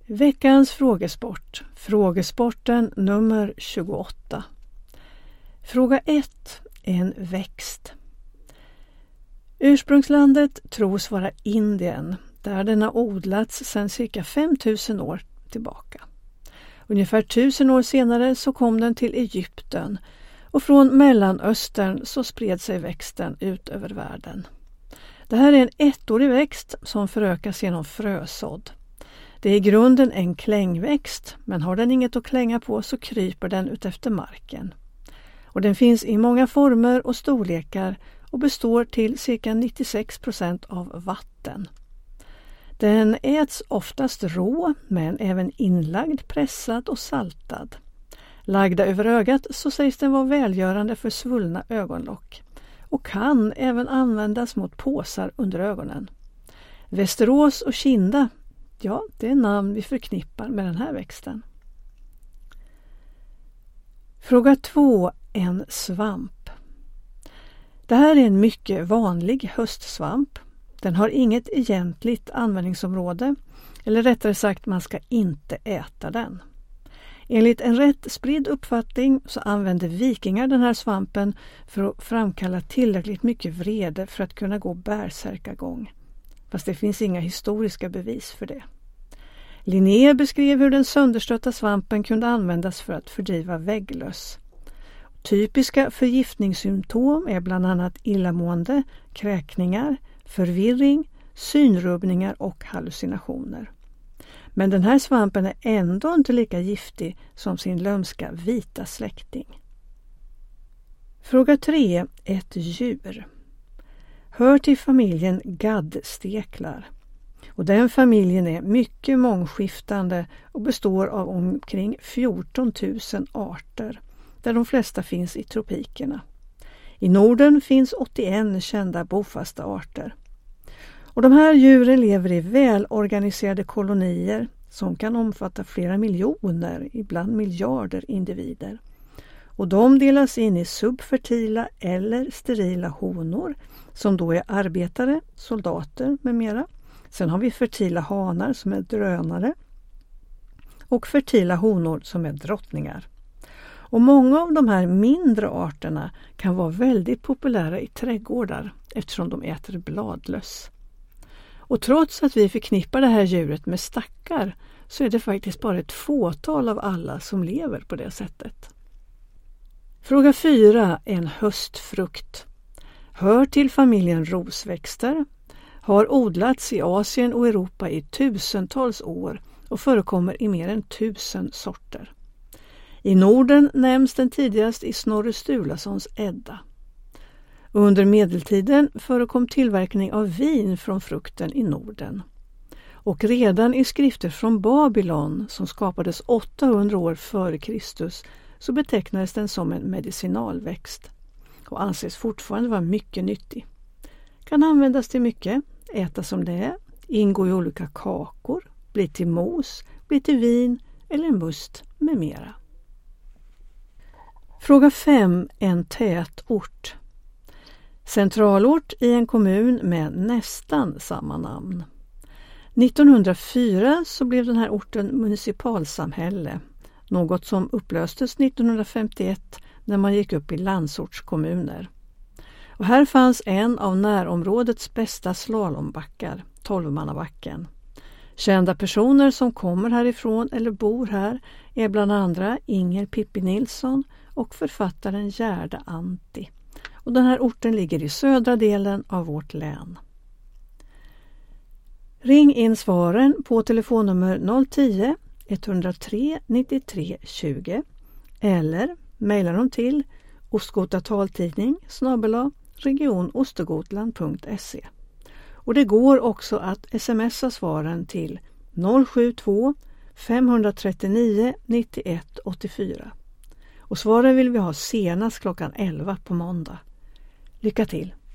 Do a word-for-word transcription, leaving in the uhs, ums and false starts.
Veckans frågesport. Frågesporten nummer tjugoåtta. Fråga ett. En växt. Ursprungslandet tros vara Indien, där den har odlats sedan cirka fem tusen år tillbaka. Ungefär tusen år senare så kom den till Egypten och från Mellanöstern så spred sig växten ut över världen. Det här är en ettårig växt som förökas genom frösådd. Det är i grunden en klängväxt, men har den inget att klänga på så kryper den utefter marken. Och den finns i många former och storlekar och består till cirka nittiosex procent av vatten. Den äts oftast rå, men även inlagd, pressad och saltad. Lagda över ögat så sägs den vara välgörande för svullna ögonlock och kan även användas mot påsar under ögonen. Västerås och Kinda, ja, det är namn vi förknippar med den här växten. Fråga två. En svamp. Det här är en mycket vanlig höstsvamp. Den har inget egentligt användningsområde, eller rättare sagt man ska inte äta den. Enligt en rätt spridd uppfattning så använde vikingar den här svampen för att framkalla tillräckligt mycket vrede för att kunna gå bärsärkagång. Fast det finns inga historiska bevis för det. Linné beskrev hur den sönderstötta svampen kunde användas för att fördriva vägglöss. Typiska förgiftningssymptom är bland annat illamående, kräkningar, förvirring, synrubbningar och hallucinationer. Men den här svampen är ändå inte lika giftig som sin lömska vita släkting. Fråga tre. Ett djur. Hör till familjen gaddsteklar. Och den familjen är mycket mångskiftande och består av omkring fjorton tusen arter, där de flesta finns i tropikerna. I Norden finns åttioen kända bofasta arter. Och de här djuren lever i välorganiserade kolonier som kan omfatta flera miljoner, ibland miljarder individer. Och de delas in i subfertila eller sterila honor som då är arbetare, soldater med mera. Sen har vi fertila hanar som är drönare och fertila honor som är drottningar. Och många av de här mindre arterna kan vara väldigt populära i trädgårdar eftersom de äter bladlöss. Och trots att vi förknippar det här djuret med stackar så är det faktiskt bara ett fåtal av alla som lever på det sättet. Fråga fyra. En höstfrukt. Hör till familjen rosväxter. Har odlats i Asien och Europa i tusentals år och förekommer i mer än tusen sorter. I Norden nämns den tidigast i Snorre Sturlasons Edda. Under medeltiden förekom tillverkning av vin från frukten i Norden. Och redan i skrifter från Babylon som skapades åttahundra år före Kristus så betecknades den som en medicinalväxt och anses fortfarande vara mycket nyttig. Kan användas till mycket, äta som det är, ingå i olika kakor, bli till mos, bli till vin eller must med mera. Fråga fem. En tätort. Centralort i en kommun med nästan samma namn. nittonhundrafyra så blev den här orten municipalsamhälle, något som upplöstes nittonhundrafemtioett när man gick upp i landsortskommuner. Och här fanns en av närområdets bästa slalombackar, Tolvmannabacken. Kända personer som kommer härifrån eller bor här är bland andra Inger Pippi Nilsson och författaren Gerda Antti. Och den här orten ligger i södra delen av vårt län. Ring in svaren på telefonnummer noll tio etthundratre nittiotre tjugo eller mejla dem till ostgotataltidning snabel-a regionostergotland punkt se. Och det går också att smsa svaren till noll sju två fem tre nio nittioett åttiofyra. Och svaren vill vi ha senast klockan elva på måndag. Lycka till!